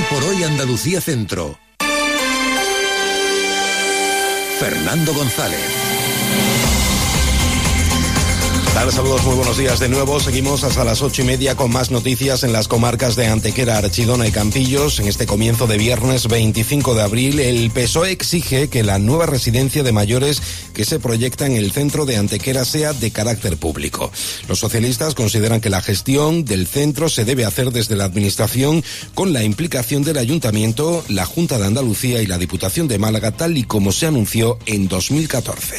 por hoy Andalucía Centro. Fernando González. Saludos, muy buenos días de nuevo. Seguimos hasta las 8:30 con más noticias en las comarcas de Antequera, Archidona y Campillos. En este comienzo de viernes 25 de abril, el PSOE exige que la nueva residencia de mayores que se proyecta en el centro de Antequera sea de carácter público. Los socialistas consideran que la gestión del centro se debe hacer desde la administración con la implicación del Ayuntamiento, la Junta de Andalucía y la Diputación de Málaga, tal y como se anunció en 2014.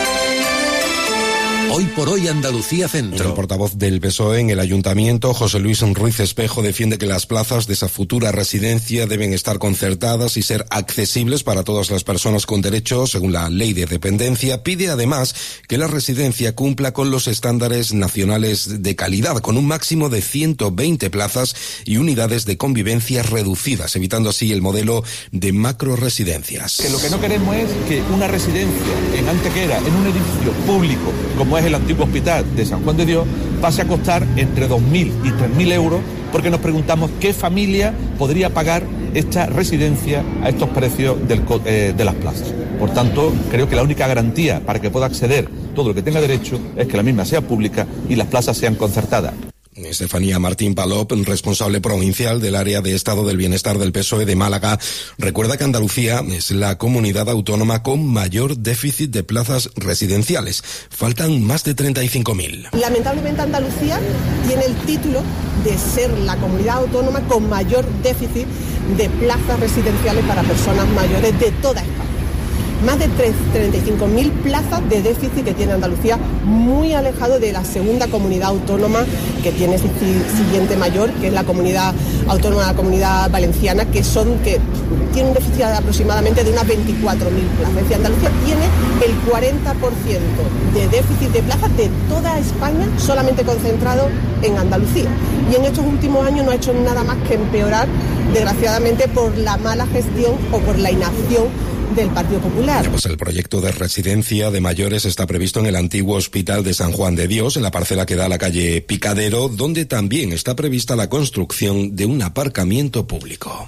Hoy por hoy Andalucía Centro. El portavoz del PSOE en el Ayuntamiento, José Luis Ruiz Espejo, defiende que las plazas de esa futura residencia deben estar concertadas y ser accesibles para todas las personas con derecho, según la Ley de Dependencia. Pide además que la residencia cumpla con los estándares nacionales de calidad, con un máximo de 120 plazas y unidades de convivencia reducidas, evitando así el modelo de macroresidencias. Que lo que no queremos es que una residencia en Antequera, en un edificio público, como es el antiguo hospital de San Juan de Dios, pase a costar entre 2.000 y 3.000 euros, porque nos preguntamos qué familia podría pagar esta residencia a estos precios de las plazas. Por tanto, creo que la única garantía para que pueda acceder todo lo que tenga derecho es que la misma sea pública y las plazas sean concertadas. Estefanía Martín Palop, responsable provincial del área de Estado del Bienestar del PSOE de Málaga, recuerda que Andalucía es la comunidad autónoma con mayor déficit de plazas residenciales. Faltan más de 35.000. Lamentablemente Andalucía tiene el título de ser la comunidad autónoma con mayor déficit de plazas residenciales para personas mayores de toda España. Más de 35.000 plazas de déficit que tiene Andalucía, muy alejado de la segunda comunidad autónoma que tiene siguiente mayor, que es la comunidad autónoma, la comunidad valenciana, que tiene un déficit aproximadamente de unas 24.000 plazas. Es decir, Andalucía tiene el 40% de déficit de plazas de toda España, solamente concentrado en Andalucía. Y en estos últimos años no ha hecho nada más que empeorar, desgraciadamente, por la mala gestión o por la inacción del Partido Popular. Pues el proyecto de residencia de mayores está previsto en el antiguo Hospital de San Juan de Dios, en la parcela que da a la calle Picadero, donde también está prevista la construcción de un aparcamiento público.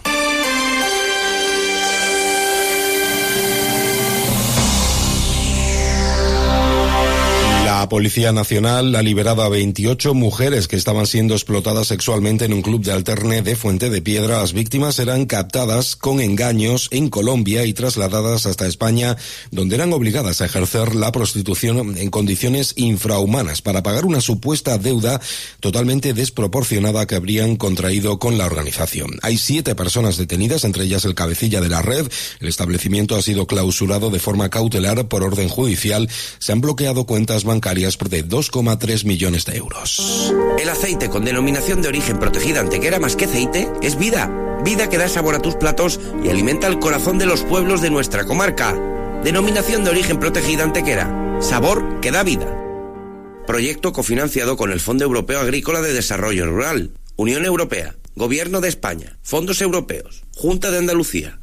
La Policía Nacional ha liberado a 28 mujeres que estaban siendo explotadas sexualmente en un club de alterne de Fuente de Piedra. Las víctimas eran captadas con engaños en Colombia y trasladadas hasta España, donde eran obligadas a ejercer la prostitución en condiciones infrahumanas para pagar una supuesta deuda totalmente desproporcionada que habrían contraído con la organización. Hay 7 personas detenidas, entre ellas el cabecilla de la red. El establecimiento ha sido clausurado de forma cautelar por orden judicial. Se han bloqueado cuentas bancarias de 2,3 millones de euros. El aceite con denominación de origen protegida Antequera, más que aceite, es vida. Vida que da sabor a tus platos y alimenta el corazón de los pueblos de nuestra comarca. Denominación de origen protegida Antequera. Sabor que da vida. Proyecto cofinanciado con el Fondo Europeo Agrícola de Desarrollo Rural, Unión Europea, Gobierno de España, Fondos Europeos, Junta de Andalucía.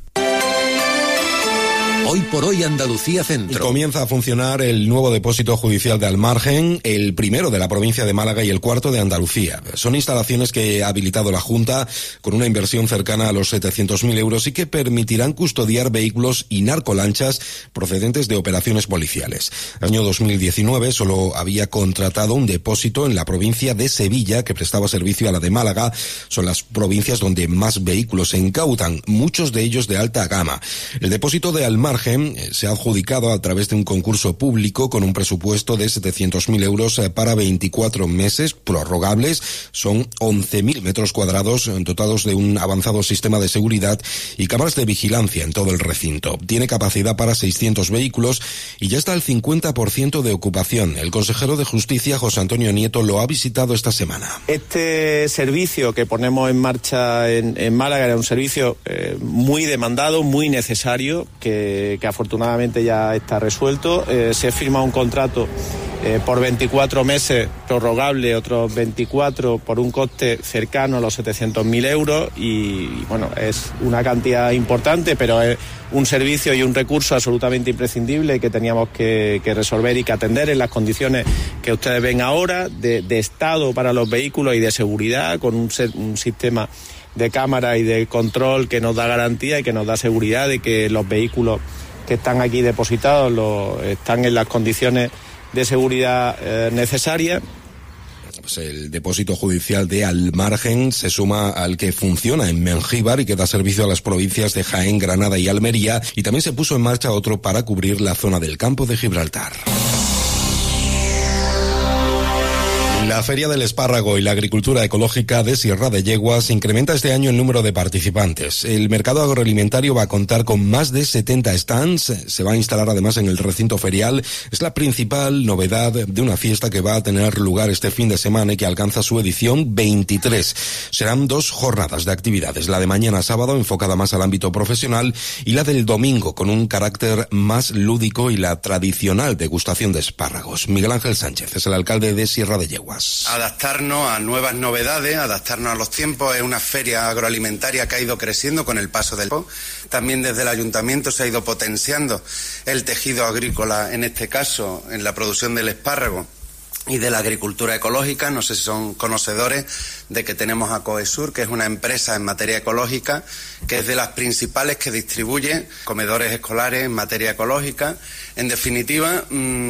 Hoy por hoy Andalucía Centro. Y comienza a funcionar el nuevo depósito judicial de Almargen, el primero de la provincia de Málaga y el cuarto de Andalucía. Son instalaciones que ha habilitado la Junta con una inversión cercana a los 700.000 euros y que permitirán custodiar vehículos y narcolanchas procedentes de operaciones policiales. El año 2019 solo había contratado un depósito en la provincia de Sevilla que prestaba servicio a la de Málaga. Son las provincias donde más vehículos se incautan, muchos de ellos de alta gama. El depósito de Almargen se ha adjudicado a través de un concurso público con un presupuesto de 700.000 euros para 24 meses prorrogables. Son 11.000 metros cuadrados dotados de un avanzado sistema de seguridad y cámaras de vigilancia en todo el recinto. Tiene capacidad para 600 vehículos y ya está al 50% de ocupación. El consejero de Justicia, José Antonio Nieto, lo ha visitado esta semana. Este servicio que ponemos en marcha en Málaga era un servicio muy demandado, muy necesario, que afortunadamente ya está resuelto. Se firma un contrato por 24 meses, prorrogable otros 24 por un coste cercano a los 700.000 euros y bueno, es una cantidad importante, pero es un servicio y un recurso absolutamente imprescindible que teníamos que resolver y que atender en las condiciones que ustedes ven ahora, de estado para los vehículos y de seguridad, con un sistema de cámara y de control que nos da garantía y que nos da seguridad de que los vehículos que están aquí depositados están en las condiciones de seguridad necesarias. Pues el depósito judicial de Almargen se suma al que funciona en Mengíbar y que da servicio a las provincias de Jaén, Granada y Almería, y también se puso en marcha otro para cubrir la zona del Campo de Gibraltar. La Feria del Espárrago y la Agricultura Ecológica de Sierra de Yeguas incrementa este año el número de participantes. El mercado agroalimentario va a contar con más de 70 stands. Se va a instalar además en el recinto ferial. Es la principal novedad de una fiesta que va a tener lugar este fin de semana y que alcanza su edición 23. Serán 2 jornadas de actividades. La de mañana sábado, enfocada más al ámbito profesional, y la del domingo, con un carácter más lúdico y la tradicional degustación de espárragos. Miguel Ángel Sánchez es el alcalde de Sierra de Yeguas. Adaptarnos a nuevas novedades, adaptarnos a los tiempos. Es una feria agroalimentaria que ha ido creciendo con el paso del tiempo. También desde el ayuntamiento se ha ido potenciando el tejido agrícola, en este caso en la producción del espárrago y de la agricultura ecológica. No sé si son conocedores de que tenemos a Coesur, que es una empresa en materia ecológica, que es de las principales que distribuye comedores escolares en materia ecológica. En definitiva,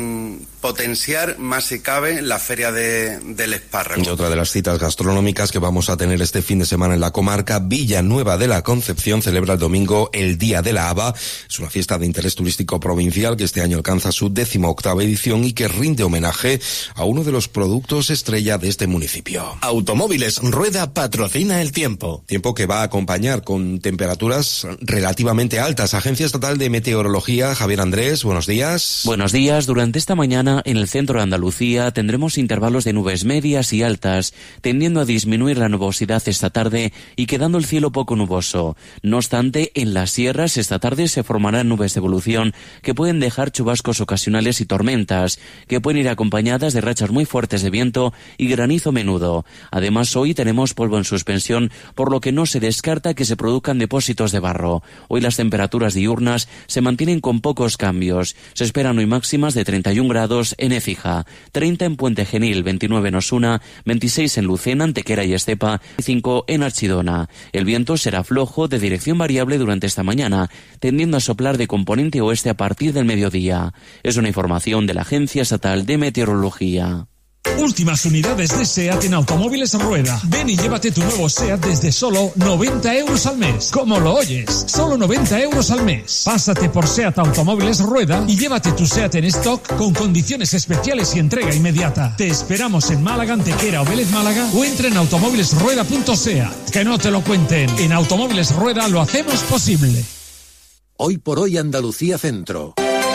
potenciar más si cabe la feria del espárrago. Y otra de las citas gastronómicas que vamos a tener este fin de semana en la comarca, Villanueva de la Concepción celebra el domingo el Día de la Haba. Es una fiesta de interés turístico provincial que este año alcanza su 18ª edición y que rinde homenaje a uno de los productos estrella de este municipio. Automóviles Rueda patrocina el tiempo. Tiempo que va a acompañar con temperaturas relativamente altas. Agencia Estatal de Meteorología, Javier Andrés, buenos días. Buenos días. Durante esta mañana en el centro de Andalucía tendremos intervalos de nubes medias y altas, tendiendo a disminuir la nubosidad esta tarde y quedando el cielo poco nuboso. No obstante, en las sierras esta tarde se formarán nubes de evolución que pueden dejar chubascos ocasionales y tormentas, que pueden ir acompañadas de rachas muy fuertes de viento y granizo menudo. Además, hoy tenemos polvo en suspensión, por lo que no se descarta que se produzcan depósitos de barro. Hoy las temperaturas diurnas se mantienen con pocos cambios. Se esperan hoy máximas de 31 grados en Écija, 30 en Puente Genil, 29 en Osuna, 26 en Lucena, Antequera y Estepa, 5 en Archidona. El viento será flojo de dirección variable durante esta mañana, tendiendo a soplar de componente oeste a partir del mediodía. Es una información de la Agencia Estatal de Meteorología. Últimas unidades de SEAT en Automóviles Rueda. Ven y llévate tu nuevo SEAT desde solo 90 euros al mes. Como lo oyes, solo 90 euros al mes. Pásate por SEAT Automóviles Rueda y llévate tu SEAT en stock con condiciones especiales y entrega inmediata. Te esperamos en Málaga, Antequera o Vélez Málaga o entra en automóvilesrueda.seat. Que no te lo cuenten. En Automóviles Rueda lo hacemos posible. Hoy por hoy Andalucía Centro.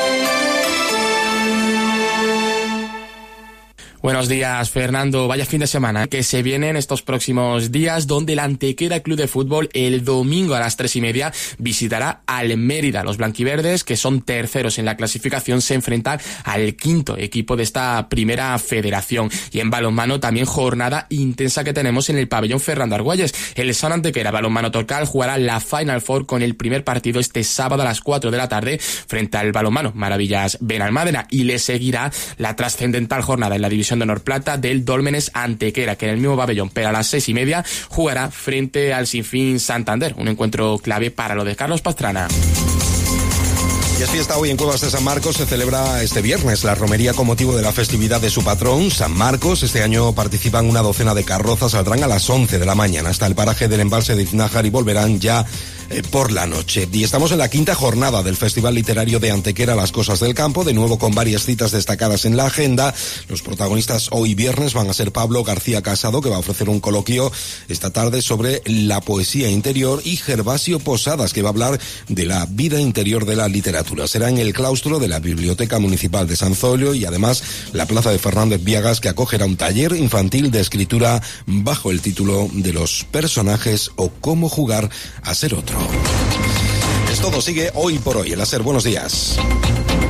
Buenos días, Fernando. Vaya fin de semana que se viene en estos próximos días, donde el Antequera Club de Fútbol el domingo a las 3:30 visitará al Mérida. Los blanquiverdes, que son terceros en la clasificación, se enfrentan al quinto equipo de esta primera federación. Y en balonmano también jornada intensa que tenemos en el pabellón Fernando Argüelles. El San Antequera Balonmano Torcal jugará la Final Four con el primer partido este sábado a las 4 de la tarde frente al balonmano Maravillas Benalmádena, y le seguirá la trascendental jornada en la división de honor plata del Dólmenes Antequera, que en el mismo pabellón, pero a las 6:30 jugará frente al Sinfín Santander, un encuentro clave para lo de Carlos Pastrana. Y es fiesta hoy en Cuevas de San Marcos. Se celebra este viernes la romería con motivo de la festividad de su patrón, San Marcos. Este año participan una docena de carrozas, saldrán a las 11 de la mañana hasta el paraje del embalse de Iznájar y volverán ya por la noche. Y estamos en la quinta jornada del Festival Literario de Antequera, Las Cosas del Campo, de nuevo con varias citas destacadas en la agenda. Los protagonistas hoy viernes van a ser Pablo García Casado, que va a ofrecer un coloquio esta tarde sobre la poesía interior, y Gervasio Posadas, que va a hablar de la vida interior de la literatura. Será en el claustro de la Biblioteca Municipal de Sanzolio, y además la Plaza de Fernández Viagas, que acogerá un taller infantil de escritura bajo el título de Los personajes o cómo jugar a ser otro. Es todo, sigue Hoy por Hoy. El SER, buenos días.